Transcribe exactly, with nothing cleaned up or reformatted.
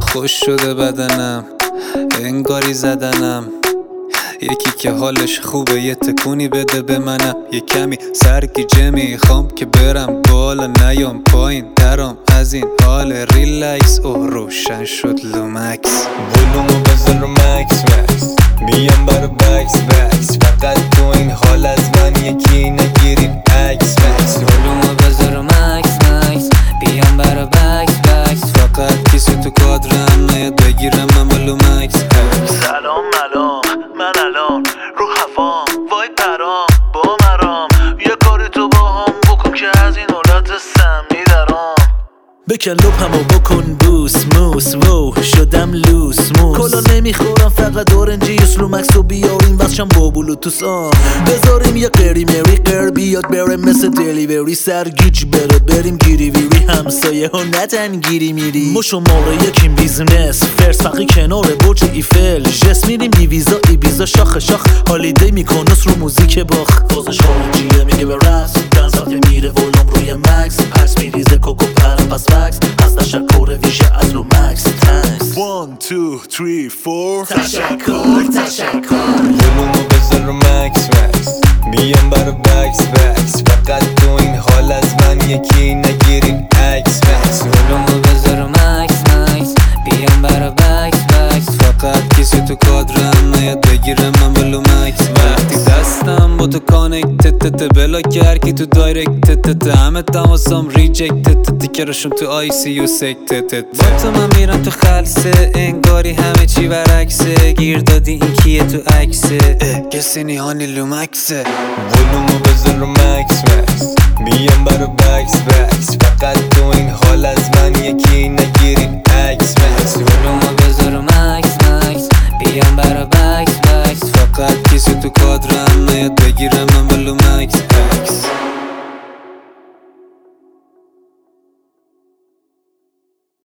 خوش شده بدنم، انگاری زدنم. یکی که حالش خوبه یه تکونی بده به منم. یه کمی سرگیجه میخوام که برم بالا نیام پایین ترام از این حال ریلکس. او روشن شد لومکس، ولومو بزن رو مکس مکس، میام برا بکس بکس. فقط تو این حال از من یکی نگیرین عکس مکس. ولومو بزن رو مکس مکس، بیام برا بکس بکس. فقط کسی تو کادرم نیاد بگیرم من با لومکس. سلام ملام، من الان رو هوام، وای پرام با مرام. یه کاری تو با هم بکن که از این حالت سمی درام. بکن لپمو بکن بوس موس، وو شدم لوس موس. کلا نمیخورم فقط اورنجی اسلومکس رو بیاریم واسشم با بلوتوس آن. بذاریم یه قری مری قر بیاد بره مثل دلیوری. سرگیج بره بریم گیری ویری، همسایه ها نتن گیری میری. ما شماره یکیم بیزنس فرس فقی کنار برج ایفل. جس میریم دیویزا ایبیزا شاخ شاخ. هالیدی میکنوس رو موزیک باخ. فازش اورنجیه میگه به رس دنسات میره ولوم روی مکس. پس میریزه کوکو پرم پس وکس. از تشکر ویژه از لومکس تنکس. one two three four تشکر تشکر. ولومو بزن رو مکس مکس، میام برا بکس بکس. فقط تو این حال از من یکی نگیرین عکس مکس. ولومو بزن رو مکس مکس، بیام برا بکس بکس. فقط کسی تو کادرم نیاد بگیرم من با لومکس. وقتی دستم با تو کانکت تت بلا کرکی تو دایرکت تت. همه تماسام ریجکت تت کرشم تو آی سی یو سکت تت. با تو من میرم تو خلصه، انگاری همه چی برعکسه. گیر دادی این کیه تو عکسه، کسی نیهانی لومکسه. ولومو بزن رو مکس مکس، میام برا بکس بکس. فقط تو این حال از من یکی نگیرین عکس مکس. ولومو بزن رو مکس مکس، بیام برا بکس بکس. فقط کسی تو کادرم نیاد بگیرم من با لومکس.